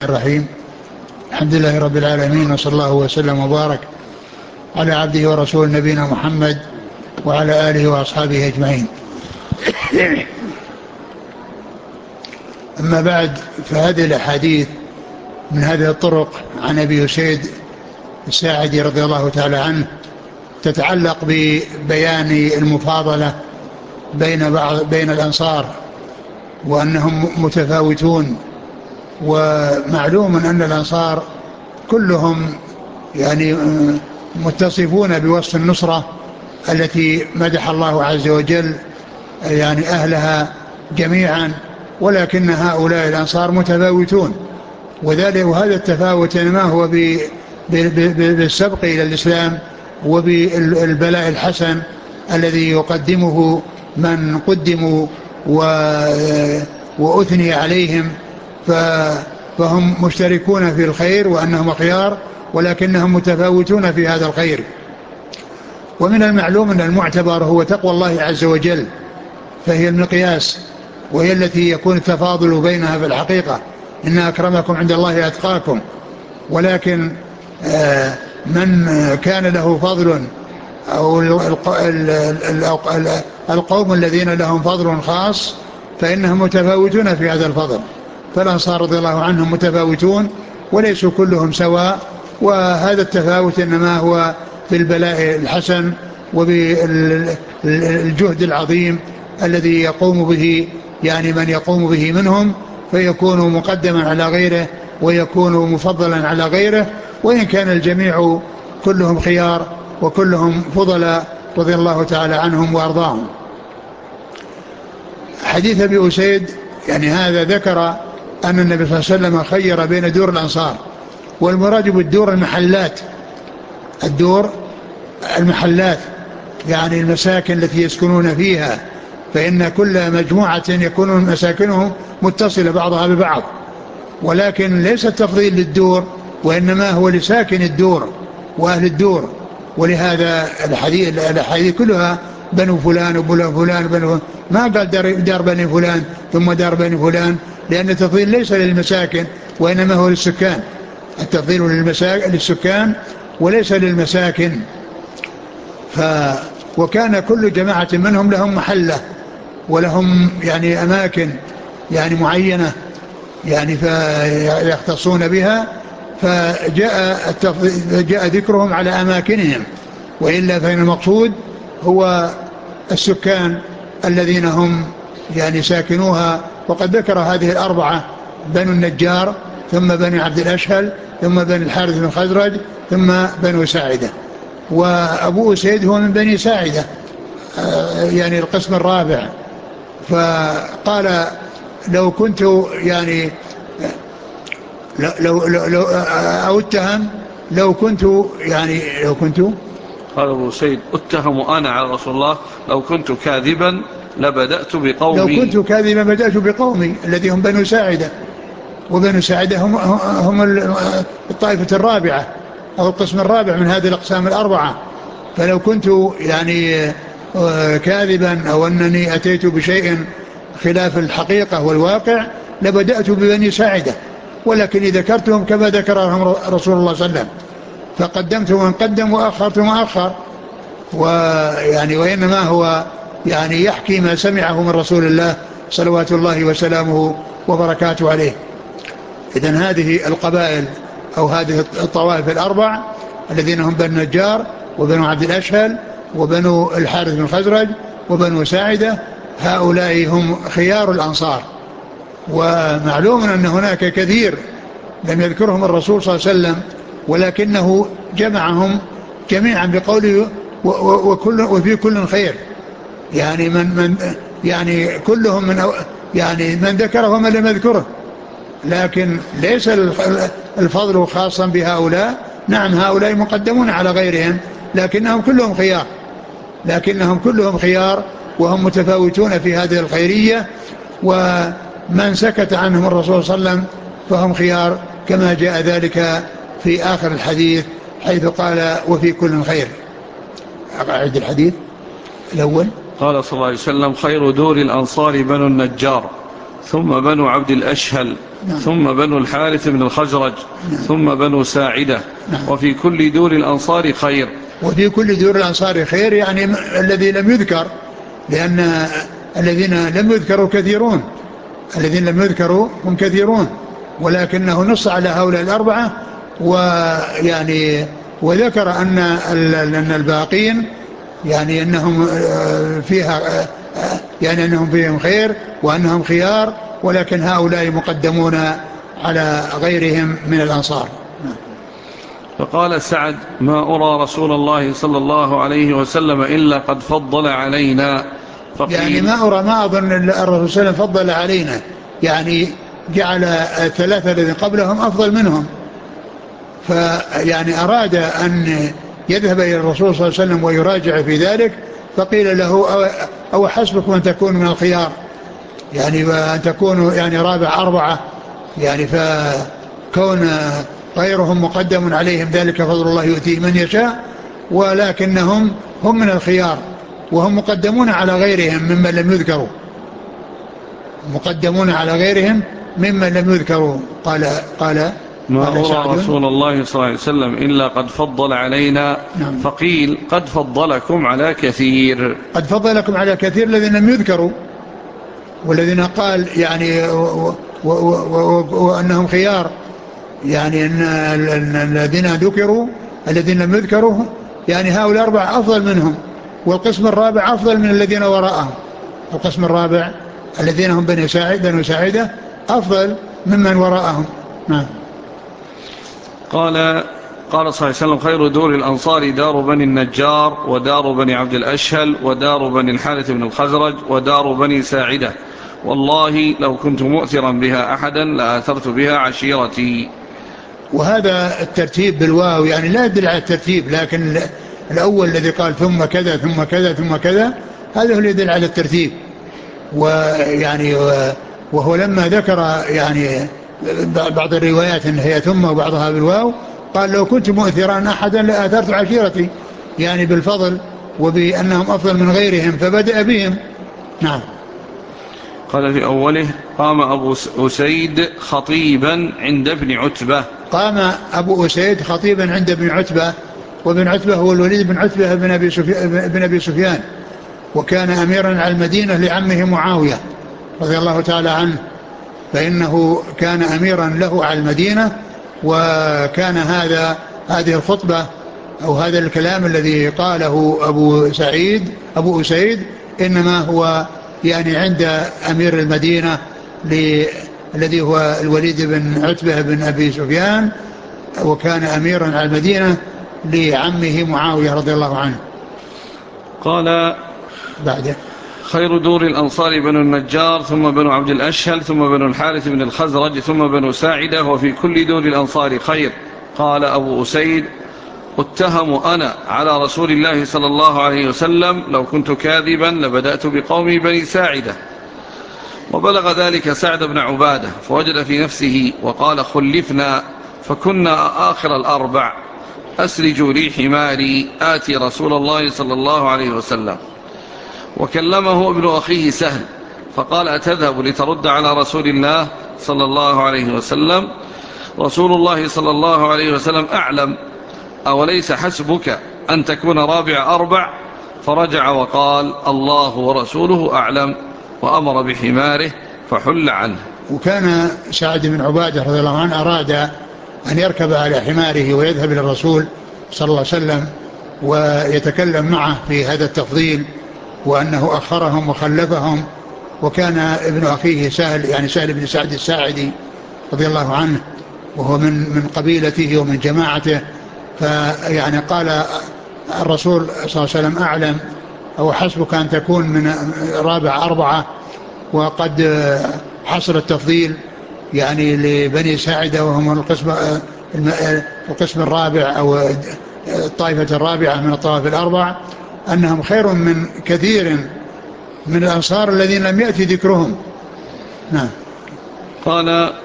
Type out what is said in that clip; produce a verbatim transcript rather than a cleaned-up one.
الرحيم. الحمد لله رب العالمين، وصلى الله وسلم وبارك على عبده ورسول نبينا محمد وعلى آله وأصحابه أجمعين. أما بعد، فهذه الأحاديث من هذه الطرق عن أبي أسيد الساعدي رضي الله تعالى عنه تتعلق ببيان المفاضلة بين بعض بين الأنصار وأنهم متفاوتون. ومعلوم أن الأنصار كلهم يعني متصفون بوصف النصرة التي مدح الله عز وجل يعني أهلها جميعا، ولكن هؤلاء الأنصار متفاوتون، وذلك وهذا التفاوت ما هو بالسبق إلى الإسلام وبالبلاء الحسن الذي يقدمه من قدموا وأثني عليهم، فهم مشتركون في الخير وأنهم خيار، ولكنهم متفاوتون في هذا الخير. ومن المعلوم أن المعتبر هو تقوى الله عز وجل، فهي المقياس وهي التي يكون التفاضل بينها في الحقيقة، إن أكرمكم عند الله أتقاكم. ولكن من كان له فضل أو القوم الذين لهم فضل خاص فإنهم متفاوتون في هذا الفضل. فالأنصار رضي الله عنهم متفاوتون وليسوا كلهم سواء، وهذا التفاوت إنما هو في البلاء الحسن وبالجهد العظيم الذي يقوم به يعني من يقوم به منهم، فيكون مقدما على غيره ويكون مفضلا على غيره، وإن كان الجميع كلهم خيار وكلهم فضلاء رضي الله تعالى عنهم وأرضاهم. حديث أبي أسيد يعني هذا ذكر أن النبي صلى الله عليه وسلم خير بين دور الأنصار، والمراد بالدور المحلات، الدور المحلات يعني المساكن التي يسكنون فيها، فإن كل مجموعة يكون مساكنهم متصلة بعضها ببعض، ولكن ليس التفضيل للدور وإنما هو لساكن الدور وأهل الدور. ولهذا الحديث الحديث كلها بنو فلان وبنو فلان بنو، ما قال دار, دار بني فلان ثم دار بني فلان، لأن التفضيل ليس للمساكن وإنما هو للسكان. التفضيل للسكان وليس للمساكن. ف وكان كل جماعة منهم لهم محلة ولهم يعني أماكن يعني معينة يعني فيختصون بها، فجاء, جاء ذكرهم على أماكنهم، وإلا فإن المقصود هو السكان الذين هم يعني ساكنوها. وقد ذكر هذه الأربعة: بنو النجار، ثم بني عبد الأشهل، ثم بني الحارث بن خزرج، ثم بنو ساعدة. وأبو أسيد هو من بني ساعدة يعني القسم الرابع. فقال: لو كنت يعني لو لو لو أو اتهم لو كنت يعني لو كنت قال أبو سيد: اتهم أنا على رسول الله لو كنت كاذبا لبدأت بقومي لو كنت كاذبا بدأت بقومي الذي هم بنو ساعدة. وبنو ساعدة هم, هم الطائفة الرابعة أو القسم الرابع من هذه الأقسام الأربعة. فلو كنت يعني كاذبا أو أنني أتيت بشيء خلاف الحقيقة والواقع لبدأت ببني ساعدة، ولكن ذكرتهم كما ذكرهم رسول الله صلى الله عليه وسلم، فقدمت من قدم وأخرت ما أخر. ويعني وإنما هو يعني يحكي ما سمعه من رسول الله صلوات الله وسلامه وبركاته عليه. إذن هذه القبائل أو هذه الطوائف الأربع الذين هم بنو النجار وبنو عبد الأشهل وبنو الحارث بن خزرج وبنو ساعدة، هؤلاء هم خيار الأنصار. ومعلوم أن هناك كثير لم يذكرهم الرسول صلى الله عليه وسلم، ولكنه جمعهم جميعا بقوله وكل وفي كل خير، يعني من من يعني كلهم من يعني من ذكره ومن لم يذكره، لكن ليس الفضل خاصا بهؤلاء. نعم، هؤلاء مقدمون على غيرهم، لكنهم كلهم خيار لكنهم كلهم خيار وهم متفاوتون في هذه الخيرية. ومن سكت عنهم الرسول صلى الله عليه وسلم فهم خيار، كما جاء ذلك في آخر الحديث حيث قال: وفي كل خير. أعد الحديث الأول. قال صلى الله عليه وسلم: خير دور الأنصار بنو النجار، ثم بنو عبد الأشهل، نعم. ثم بنو الحارث بن الخزرج. نعم. ثم بنو ساعدة. نعم. وفي كل دور الأنصار خير. وفي كل دور الأنصار خير، يعني الذي لم يذكر، لأن الذين لم يذكروا كثيرون، الذين لم يذكروا هم كثيرون، ولكنه نص على هؤلاء الأربعة، ويعني وذكر أن أن الباقين يعني أنهم فيها يعني أنهم فيهم خير وأنهم خيار، ولكن هؤلاء مقدمون على غيرهم من الأنصار. فقال سعد: ما أرى رسول الله صلى الله عليه وسلم إلا قد فضل علينا. يعني ما أرى ما أظن الرسول صلى الله عليه وسلم فضل علينا، يعني جعل الثلاثة الذين قبلهم أفضل منهم، فيعني أراد أن يذهب إلى الرسول صلى الله عليه وسلم ويراجع في ذلك، فقيل له: أو حسبكم أن تكونوا من الخيار، يعني وأن تكونوا يعني رابع أربعة، يعني فكون غيرهم مقدم عليهم ذلك فضل الله يؤتيه من يشاء، ولكنهم هم من الخيار وهم مقدمون على غيرهم ممن لم يذكروا، مقدمون على غيرهم ممن لم يذكروا. قال قال ما أرى رسول الله صلى الله عليه وسلم إلا قد فضل علينا. نعم. فقيل: قد فضلكم على كثير. قد فضلكم على كثير الذين لم يذكروا، والذين قال يعني وأنهم خيار، يعني أن الذين ذكروا الذين لم يذكروا يعني هؤلاء الأربعة أفضل منهم، والقسم الرابع أفضل من الذين وراءهم، القسم الرابع الذين هم بني ساعدة بنو ساعدة أفضل ممن وراءهم. نعم. قال قال صلى الله عليه وسلم: خير دور الأنصار دار بني النجار، ودار بني عبد الأشهل، ودار بني الحارث بن الخزرج، ودار بني ساعدة، والله لو كنت مؤثرا بها أحدا لآثرت بها عشيرتي. وهذا الترتيب بالواو يعني لا يدل على الترتيب، لكن الأول الذي قال ثم كذا ثم كذا ثم كذا هذا هو اللي يدل على الترتيب. ويعني وهو لما ذكر يعني بعض الروايات ان هي ثم وبعضها بالواو، قال: لو كنت مؤثرا احدا لاثرت عشيرتي، يعني بالفضل وبانهم افضل من غيرهم، فبدأ بهم. نعم. قال في اوله: قام ابو اسيد خطيبا عند ابن عتبة. قام ابو اسيد خطيبا عند ابن عتبة، وابن عتبة هو الوليد بن عتبة بن ابي سفيان, بن أبي سفيان، وكان اميرا على المدينة لعمه معاوية رضي الله تعالى عنه، فإنه كان أميرا له على المدينة. وكان هذا هذه الخطبة أو هذا الكلام الذي قاله أبو سعيد أبو أسيد إنما هو يعني عند أمير المدينة الذي هو الوليد بن عتبة بن أبي سفيان، وكان أميرا على المدينة لعمه معاوية رضي الله عنه. قال بعده: خير دور الأنصار بنو النجار، ثم بنو عبد الأشهل، ثم بنو الحارث بن الخزرج، ثم بنو ساعدة، وفي كل دور الأنصار خير. قال أبو أسيد: اتهم أنا على رسول الله صلى الله عليه وسلم لو كنت كاذبا لبدأت بقومي بني ساعدة. وبلغ ذلك سعد بن عبادة فوجد في نفسه وقال: خلفنا فكنا آخر الأربع، أسرجوا لي حماري آتي رسول الله صلى الله عليه وسلم. وكلمه ابن أخيه سهل فقال: أتذهب لترد على رسول الله صلى الله عليه وسلم؟ رسول الله صلى الله عليه وسلم أعلم، أوليس حسبك أن تكون رابع أربع؟ فرجع وقال: الله ورسوله أعلم، وأمر بحماره فحل عنه. وكان سعد بن عبادة رضي الله عنه أراد أن يركب على حماره ويذهب إلى الرسول صلى الله عليه وسلم ويتكلم معه في هذا التفضيل، وأنه أخرهم وخلفهم. وكان ابن أخيه سهل يعني سهل بن سعد الساعدي رضي الله عنه، وهو من من قبيلته ومن جماعته. فيعني قال الرسول صلى الله عليه وسلم: أعلم، أو حسبك أن تكون من رابع أربعة. وقد حصل التفضيل يعني لبني ساعدة، وهم القسم القسم الرابع أو الطائفة الرابعة من الطوائف الأربع، أنهم خير من كثير من الأنصار الذين لم يأتي ذكرهم. نعم. قال